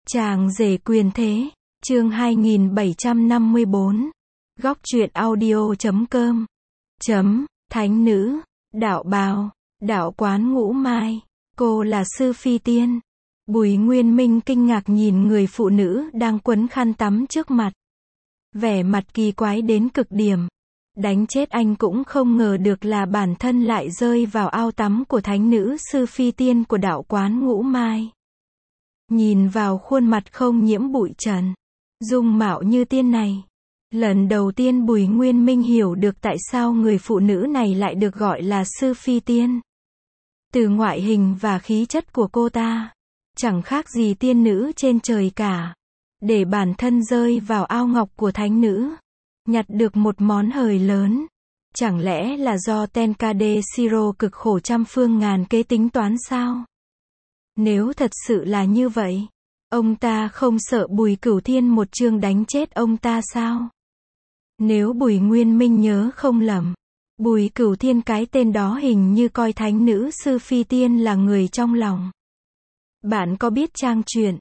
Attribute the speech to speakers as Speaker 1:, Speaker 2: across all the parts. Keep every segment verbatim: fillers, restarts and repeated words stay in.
Speaker 1: Chàng rể quyền thế, chương hai nghìn bảy trăm năm mươi bốn. Góc truyện audio chấm com. Chấm, thánh nữ, đạo bào, đạo quán Ngũ Mai, cô là Sư Phi Tiên. Bùi Nguyên Minh kinh ngạc nhìn người phụ nữ đang quấn khăn tắm trước mặt. Vẻ mặt kỳ quái đến cực điểm. Đánh chết anh cũng không ngờ được là bản thân lại rơi vào ao tắm của thánh nữ Sư Phi Tiên của đạo quán Ngũ Mai. Nhìn vào khuôn mặt không nhiễm bụi trần, dung mạo như tiên này, lần đầu tiên Bùi Nguyên Minh hiểu được tại sao người phụ nữ này lại được gọi là Sư Phi Tiên. Từ ngoại hình và khí chất của cô ta, chẳng khác gì tiên nữ trên trời cả. Để bản thân rơi vào ao ngọc của thánh nữ, nhặt được một món hời lớn. Chẳng lẽ là do Tenkade Shiro cực khổ trăm phương ngàn kế tính toán sao? Nếu thật sự là như vậy, ông ta không sợ Bùi Cửu Thiên một chương đánh chết ông ta sao? Nếu Bùi Nguyên Minh nhớ không lầm, Bùi Cửu Thiên cái tên đó hình như coi thánh nữ Sư Phi Tiên là người trong lòng. Bạn có biết trang truyện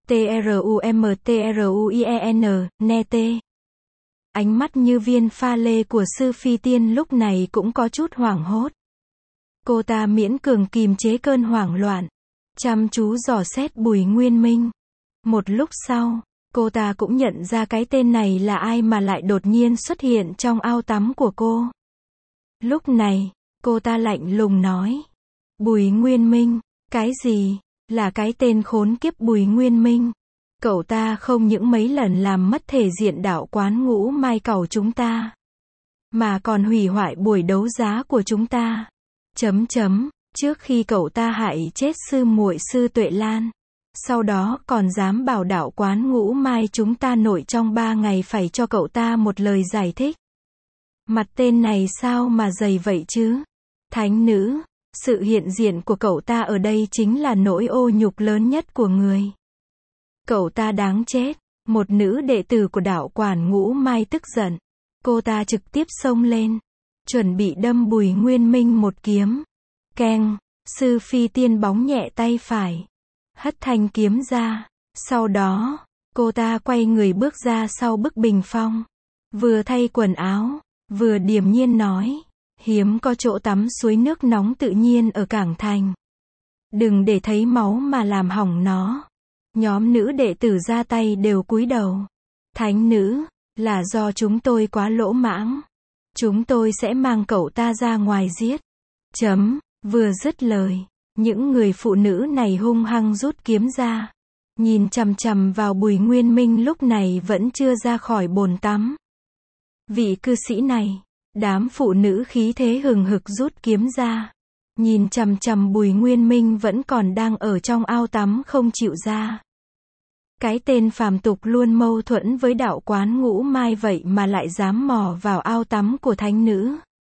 Speaker 1: Trumtruien, Nete? Ánh mắt như viên pha lê của Sư Phi Tiên lúc này cũng có chút hoảng hốt. Cô ta miễn cường kìm chế cơn hoảng loạn, chăm chú dò xét Bùi Nguyên Minh. Một lúc sau, cô ta cũng nhận ra cái tên này là ai mà lại đột nhiên xuất hiện trong ao tắm của cô. Lúc này, cô ta lạnh lùng nói: Bùi Nguyên Minh, cái gì? Là cái tên khốn kiếp Bùi Nguyên Minh. Cậu ta không những mấy lần làm mất thể diện đạo quán Ngũ Mai cầu chúng ta, mà còn hủy hoại buổi đấu giá của chúng ta. Chấm chấm, trước khi cậu ta hại chết sư muội Sư Tuệ Lan, sau đó còn dám bảo đạo quán Ngũ Mai chúng ta nội trong ba ngày phải cho cậu ta một lời giải thích. Mặt tên này sao mà dày vậy chứ? Thánh nữ, sự hiện diện của cậu ta ở đây chính là nỗi ô nhục lớn nhất của người. Cậu ta đáng chết. Một nữ đệ tử của đạo quán Ngũ Mai tức giận. Cô ta trực tiếp xông lên, chuẩn bị đâm Bùi Nguyên Minh một kiếm. Keng, Sư Phi Tiên bóng nhẹ tay phải, hất thanh kiếm ra. Sau đó, cô ta quay người bước ra sau bức bình phong, vừa thay quần áo, vừa điềm nhiên nói: hiếm có chỗ tắm suối nước nóng tự nhiên ở Cảng Thành. Đừng để thấy máu mà làm hỏng nó. Nhóm nữ đệ tử ra tay đều cúi đầu. Thánh nữ, là do chúng tôi quá lỗ mãng. Chúng tôi sẽ mang cậu ta ra ngoài giết. Chấm, vừa dứt lời, những người phụ nữ này hung hăng rút kiếm ra. Nhìn chằm chằm vào Bùi Nguyên Minh lúc này vẫn chưa ra khỏi bồn tắm. Vị cư sĩ này, đám phụ nữ khí thế hừng hực rút kiếm ra. Nhìn chằm chằm Bùi Nguyên Minh vẫn còn đang ở trong ao tắm không chịu ra. Cái tên phàm tục luôn mâu thuẫn với đạo quán Ngũ Mai vậy mà lại dám mò vào ao tắm của thánh nữ.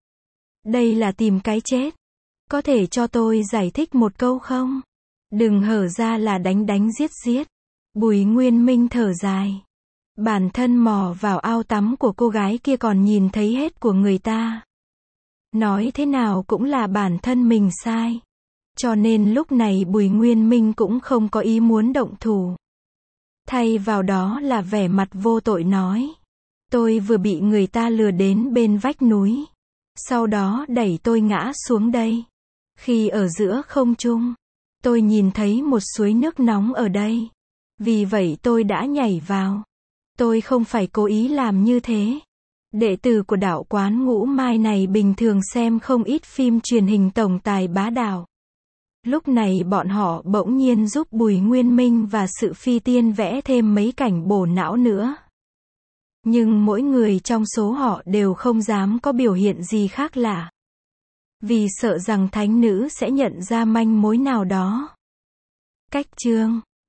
Speaker 1: Đây là tìm cái chết. Có thể cho tôi giải thích một câu không? Đừng hở ra là đánh đánh giết giết. Bùi Nguyên Minh thở dài. Bản thân mò vào ao tắm của cô gái kia còn nhìn thấy hết của người ta. Nói thế nào cũng là bản thân mình sai. Cho nên lúc này Bùi Nguyên Minh cũng không có ý muốn động thủ. Thay vào đó là vẻ mặt vô tội nói: tôi vừa bị người ta lừa đến bên vách núi, sau đó đẩy tôi ngã xuống đây. Khi ở giữa không trung, tôi nhìn thấy một suối nước nóng ở đây. Vì vậy tôi đã nhảy vào. Tôi không phải cố ý làm như thế. Đệ tử của đạo quán Ngũ Mai này bình thường xem không ít phim truyền hình tổng tài bá đạo. Lúc này bọn họ bỗng nhiên giúp Bùi Nguyên Minh và Sư Phi Tiên vẽ thêm mấy cảnh bổ não nữa. Nhưng mỗi người trong số họ đều không dám có biểu hiện gì khác lạ. Vì sợ rằng thánh nữ sẽ nhận ra manh mối nào đó. Cách chương